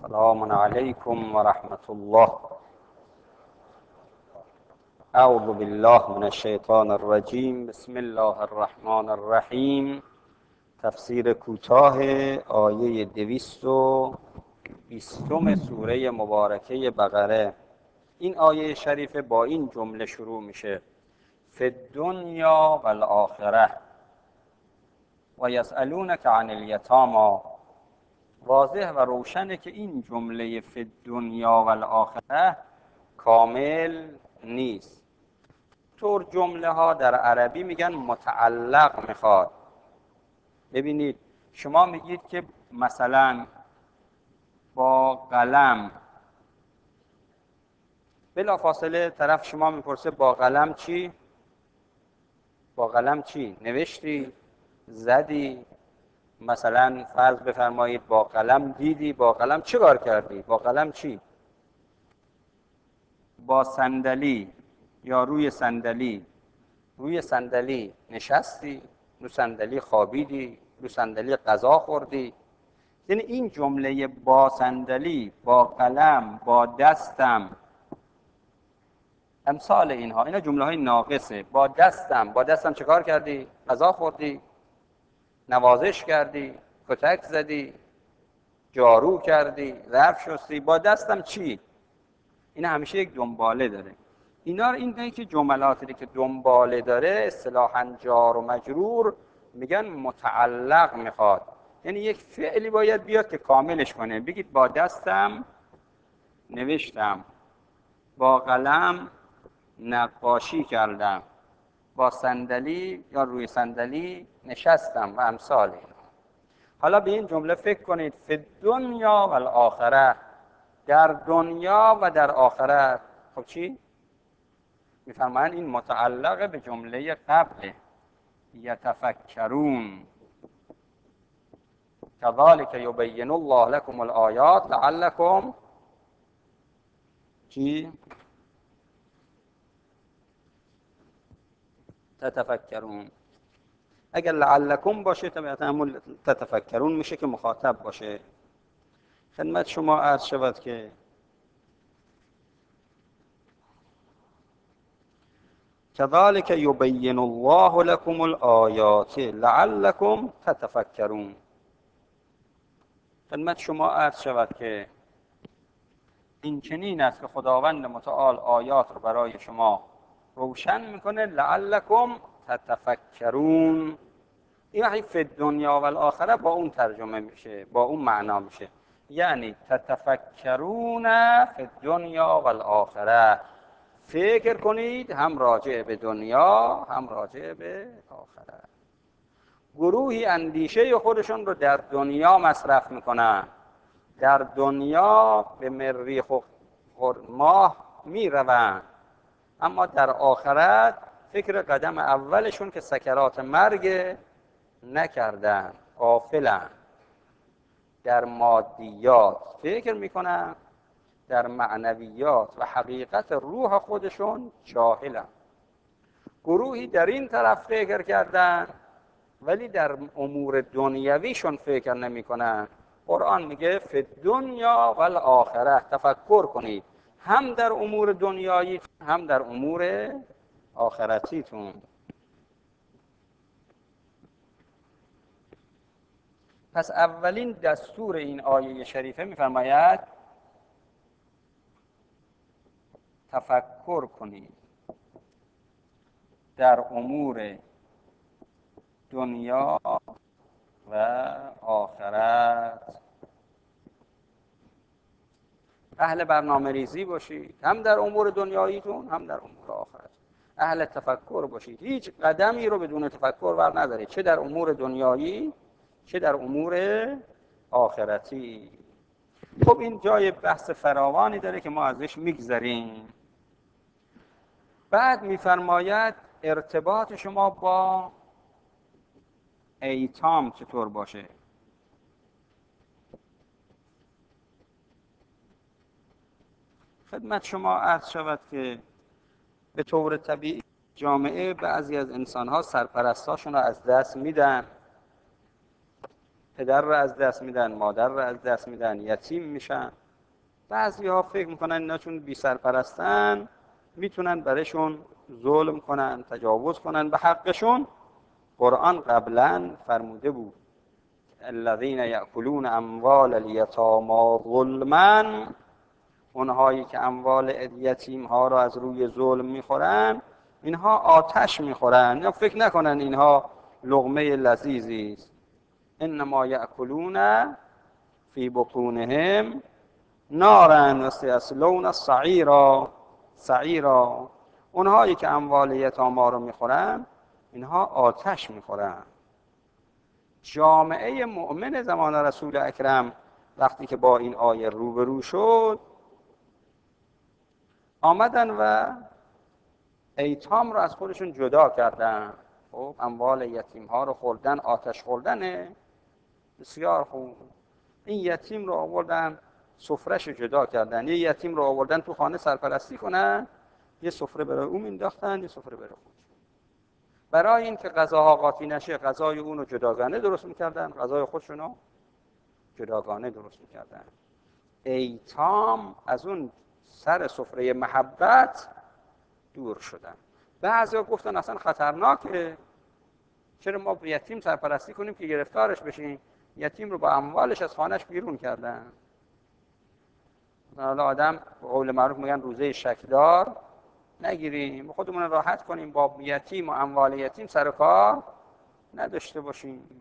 السلام علیکم و رحمت الله. اعوذ بالله من الشیطان الرجیم. بسم الله الرحمن الرحیم. تفسیر کوتاه آیه 220 سوره مبارکه بقره. این آیه شریفه با این جمله شروع میشه: فی الدنیا و الاخره و یسألونک عن الیتامی. واضح و روشنه که این جمله فی الدنیا و الاخره کامل نیست. طور جمله ها در عربی میگن متعلق میخواد. ببینید، شما میگید که مثلا با قلم، بلا فاصله طرف شما میپرسه با قلم چی؟ با قلم چی؟ نوشتی؟ زدی؟ مثلا فرض بفرمایید با قلم دیدی؟ با قلم چه کار کردی؟ با قلم چی؟ با صندلی یا روی صندلی. روی صندلی نشستی؟ روی صندلی خوابیدی؟ روی صندلی غذا خوردی؟ یعنی این جمله با صندلی، با قلم، با دستم، امثال اینا جمله های ناقصه. با دستم چه کار کردی؟ غذا خوردی؟ نوازش کردی؟ کتک زدی؟ جارو کردی؟ ظرف شستی؟ با دستم چی؟ این همیشه یک دنباله داره. اینایی که جملاتی که دنباله داره اصطلاحاً جار و مجرور میگن متعلق میخواد. یعنی یک فعلی باید بیاد که کاملش کنه. بگید با دستم نوشتم، با قلم نقاشی کردم، با صندلی یا روی صندلی نشستم و امثال اینا. حالا به این جمله فکر کنید: فی الدنیا و الاخره، در دنیا و در آخرت. خب چی؟ میفرمایند این متعلق به جمله قبله. یتفکرون کذالک یبین الله لكم الآیات لعلکم چی؟ تتفکرون. اگر لعلکم باشه طبیعتا همون تتفکرون میشه که مخاطب باشه. خدمت شما عرض شود که كذلك يبين الله لكم الآیات لعلكم تتفکرون. خدمت شما عرض شود که این چنین است که خداوند متعال آیات رو برای شما روشن میکنه لعلكم تتفکرون. این وقتی فی الدنیا و الاخره با اون ترجمه میشه، با اون معنا میشه. یعنی تتفکرون فی الدنیا و الاخره، فکر کنید هم راجع به دنیا هم راجع به آخرت. گروهی اندیشه خودشون رو در دنیا مصرف میکنن، در دنیا به مریخ و ماه میروند، اما در آخرت فکر قدم اولشون که سکرات مرگ نکردن، غافلن. در مادیات فکر میکنن، در معنویات و حقیقت روح خودشون جاهلن. گروهی در این طرف فکر کردن ولی در امور دنیویشون فکر نمی کنن. قرآن میگه فی الدنیا و الاخره، تفکر کنید هم در امور دنیایی هم در امور آخرتیتون. پس اولین دستور این آیه شریفه میفرماید تفکر کنید در امور دنیا و آخرت. اهل برنامه ریزی باشید، هم در امور دنیاییتون هم در امور آخرت. اهل تفکر باشید، هیچ قدمی رو بدون تفکر بر ندارید، چه در امور دنیایی چه در امور آخرتی. خب این جای بحث فراوانی داره که ما ازش میگذریم. بعد میفرماید ارتباط شما با ایتام چطور باشه. خدمت شما عرض شود که به طور طبیعی جامعه بعضی از انسان‌ها سرپرستاشون رو از دست میدن پدر رو از دست میدن، مادر رو از دست میدن، یتیم میشن. بعضی‌ها فکر میکنن اینا چون بی سرپرستن میتونن برشون ظلم کنن، تجاوز کنن به حقشون. قرآن قبلا فرموده بود الذین یأکلون اموال الیتامی ظلما، اونهایی که اموال یتیم ها را از روی ظلم میخورن اینها آتش میخورن. یا فکر نکنن اینها لقمه لذیذی است. انما یأکلون فی بطونهم نارا و سیصلون سعیرا. اونهایی که اموال یتاما رو میخورن اینها آتش میخورن. جامعه مؤمن زمان رسول اکرم وقتی که با این آیه روبرو شد آمدن و ایتام رو از خودشون جدا کردن. خب اموال یتیم ها رو خوردن، آتش خوردنه. بسیار خوب. این یتیم رو آوردن سفره‌شو جدا کردن. یه یتیم رو آوردن تو خانه سرپرستی کنن، یه سفره برای اون انداختن، یه سفره برای خودش. برای اینکه غذاها قاطی نشه غذای اون رو جداگانه درست می‌کردن، غذای خودشون رو جداگانه درست می‌کردن. ایتام از اون سر سفره محبت دور شدن. بعضیا گفتن اصلا خطرناکه، چرا ما به یتیم سرپرستی کنیم که گرفتارش بشیم؟ یتیم رو با اموالش از خانهش بیرون کردن. حالا آدم به قول معروف میگن روزه شکدار نگیریم، خودمون راحت کنیم، با یتیم و اموال یتیم سر کار نداشته باشیم.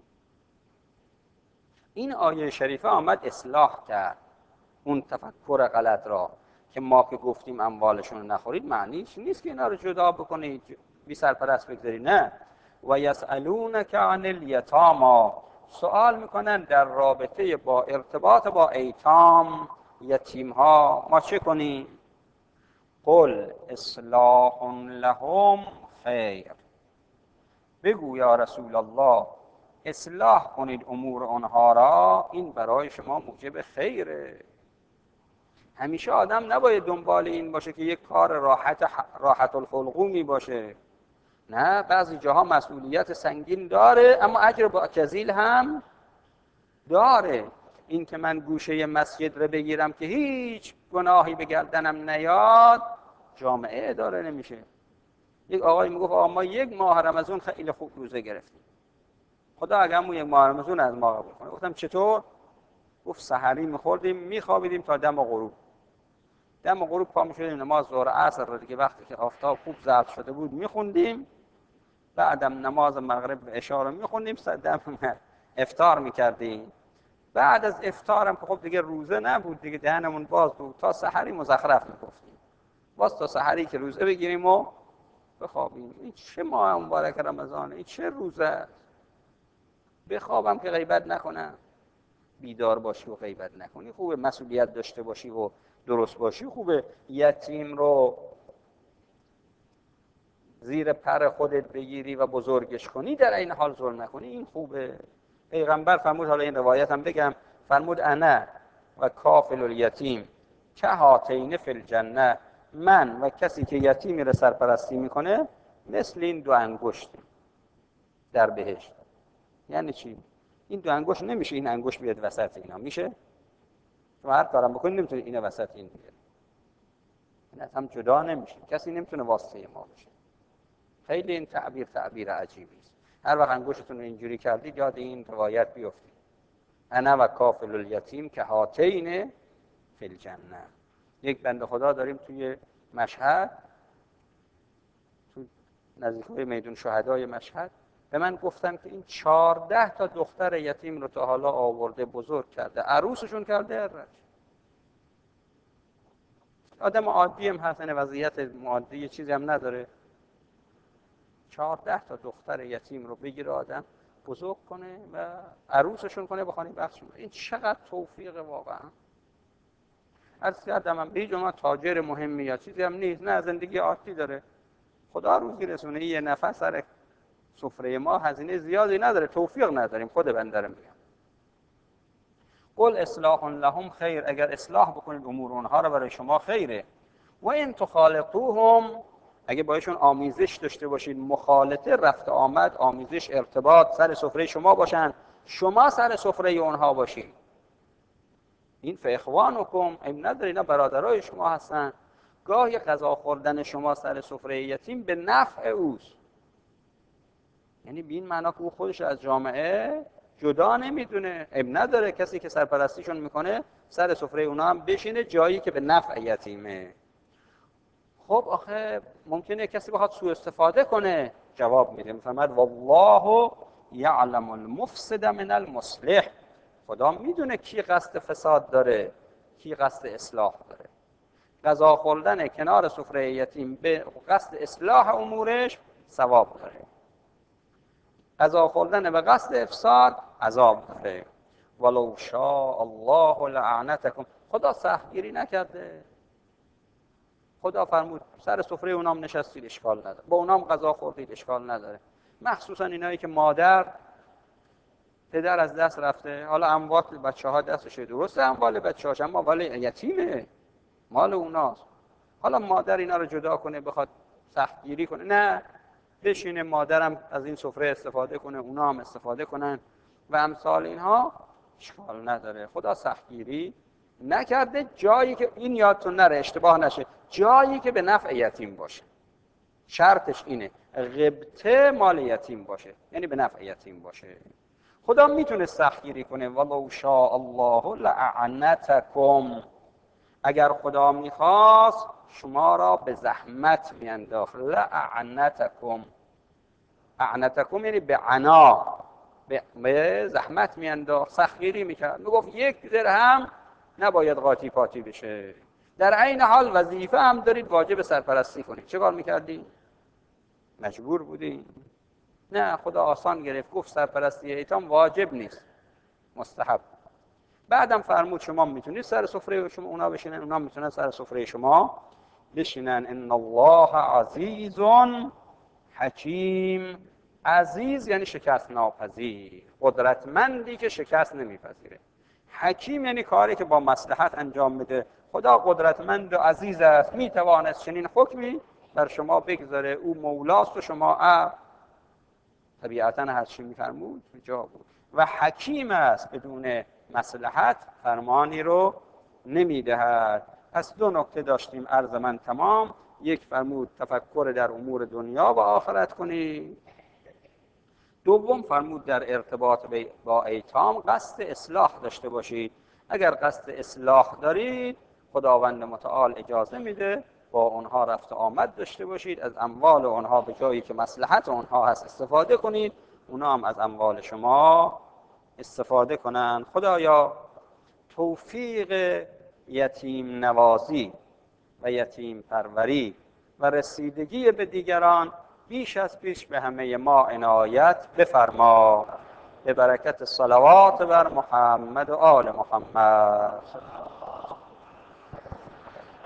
این آیه شریفه آمد اصلاح کرد اون تفکر غلط را که ما که گفتیم اموالشون رو نخورید معنیش نیست که اینا رو جدا بکنید بی سرپرست بگذارید. نه. و یسألونک عن الیتامی، سوال میکنن در رابطه با ارتباط با ایتام یتیم ها ما چه کنیم؟ قل اصلاح لهم خیر، بگو یا رسول الله اصلاح کنید امور آنها را، این برای شما موجب خیره. همیشه آدم نباید دنبال این باشه که یک کار راحت الخلقومی باشه. نه، بعضی جاها مسئولیت سنگین داره اما اجر با جزیل هم داره. این که من گوشه مسجد رو بگیرم که هیچ گناهی به گردنم نیاد جامعه اداره نمیشه. یک آقای میگفت آقا ما یک ماه رمضان خیلی خوب روزه گرفتیم، خدا اگه همون یک ماه رمضان از ما قبول کنه. گفتم چطور؟ گفت سحری میخوردیم میخوابیدیم تا دم غروب. دم غروب پا میشدیم نماز ظهر عصر رو دیگه وقتی که آفتاب خوب زرد شده بود میخوندیم، بعدم نماز مغرب عشا رو میخوندیم، دم افطار میکردیم. بعد از افطارم که خب دیگه روزه نبود دیگه دهنمون باز بود، تا سحری مزخرف میگفتیم، باز تا سحری که روزه بگیریم و بخوابیم. این چه ماه مبارک رمضانه، این چه روزه است؟ بخوابم که غیبت نکنم، بیدار باشی و غیبت نکنی خوبه، مسئولیت داشته باشی و درست باشی خوبه، یتیم رو زیر پر خودت بگیری و بزرگش کنی در این حال ظلم نکنی، این خوبه. پیغمبر فرمود، حالا این روایت هم بگم، فرمود انا و کافل الیتیم که هاتین فی الجنه، من و کسی که یتیمی رو سرپرستی میکنه مثل این دو انگشت در بهشت. یعنی چی؟ این دو انگشت نمیشه این انگشت بیاد وسط اینا، میشه؟ شما هر کارم بکنید نمیتونه اینو وسط این بیاد، این از هم جدا نمیشه، کسی نمیتونه واسطه ما بشه. خیلی این تعبیر عجیبی است. هر وقت انگشتتون رو اینجوری کردید یاد این روایت بیافتید، انا و کافل الیتیم که هاتین فی الجنه. یک بنده خدا داریم توی مشهد، تو نزدیکی میدون شهدای مشهد، به من گفتن که این 14 تا دختر یتیم رو تا حالا آورده بزرگ کرده، عروسشون کرده. آدم عادی هم هست، وضعیت مادی چیزی هم نداره، 14 تا دختر یتیم رو بگیره آدم بزرگ کنه و عروسشون کنه بخوانی بخشون. این چقدر توفیق واقعا. عرض کردم من به جمعه تاجر مهمی یا چیزی هم نیست، نه زندگی عادی داره، خدا روزی رسونه، یه نفر سر سفره ما هزینه زیادی نداره، توفیق نداریم. خود بنده رو میگم قل اصلاح لهم خیر، اگر اصلاح بکنید امور اونها رو برای شما خیره. و این تخالطوهم، اگه بایشون آمیزش داشته باشید، مخالطه رفت آمد، آمیزش ارتباط سر سفره شما باشن، شما سر سفره اونها باشید. این فاخوانکم، این نداره، اینا برادرای شما هستن. گاهی غذا خوردن شما سر سفره یتیم به نفع اوست، یعنی به این معنا که او خودش از جامعه جدا نمیدونه. نداره کسی که سرپرستیشون میکنه سر سفره اونا هم بشینه، جایی که به نفع یتیمه. خب آخه ممکنه کسی بخواد سوء استفاده کنه. جواب میده، میفرماید والله یعلم المفسد من المصلح. خدا میدونه کی قصد فساد داره، کی قصد اصلاح داره. غذا خوردن کنار سفره یتیم به قصد اصلاح امورش ثواب داره، غذا خوردن به قصد افساد عذاب داره. ولو شاء الله لعنتکم. خدا سختگیری نکرده. خدا فرمود سر سفره اونام نشستید اشکال نداره، با اونام غذا خوردید اشکال نداره. مخصوصا اینایی که پدر از دست رفته، حالا اموال بچه‌ها دستشه، درسته اموال بچه‌هاش، اما ولی یتیمه، مال اوناست. حالا مادر اینا رو جدا کنه بخواد سختگیری کنه؟ نه، بشینه مادرم از این سفره استفاده کنه، اونا هم استفاده کنن و امثال اینها، اشکال نداره. خدا سختگیری نکرده. جایی که این یادتون نره، اشتباه نشه، جایی که به نفع یتیم باشه. شرطش اینه غبطه مال یتیم باشه، یعنی به نفع یتیم باشه. خدا میتونه سختگیری کنه. ولو شاء الله لعنتکم. اگر خدا میخواست شما را به زحمت میانداخت. لعنتکم، اعنتکم یعنی به عنا، به زحمت میانداخت، سختگیری میکرد. میگفت 1 درهم نباید قاطی پاتی بشه، در عین حال وظیفه هم دارید، واجب سرپرستی کنید. چه کار میکردی؟ مجبور بودی؟ نه، خدا آسان گرفت، گفت سرپرستی ایتام واجب نیست، مستحب. بعدم فرمود شما میتونید سر سفره شما اونا بشینن، اونا میتونن سر سفره شما بشینن. ان الله عزیز حکیم. عزیز یعنی شکست ناپذیر، قدرتمندی که شکست نمیپذیره. حکیم یعنی کاری که با مصلحت انجام میده. خدا قدرتمند و عزیز است، میتوانست چنین حکمی بر شما بگذاره. او مولاست و شما عبد. طبیعتا هر چی میفرمود جا بود. و حکیم است، بدون مصلحت فرمانی رو نمیدهد. پس 2 نکته داشتیم، عرض من تمام. 1 فرمود تفکر در امور دنیا و آخرت کنید. 2 فرمود در ارتباط با ایتام قصد اصلاح داشته باشید. اگر قصد اصلاح دارید خداوند متعال اجازه میده با اونها رفت و آمد داشته باشید، از اموال اونها به جایی که مصلحت اونها هست استفاده کنید، اونها هم از اموال شما استفاده کنند. خدایا توفیق یتیم نوازی و یتیم پروری و رسیدگی به دیگران بیش از پیش به همه ما عنایت بفرما، به برکت صلوات بر محمد و آل محمد.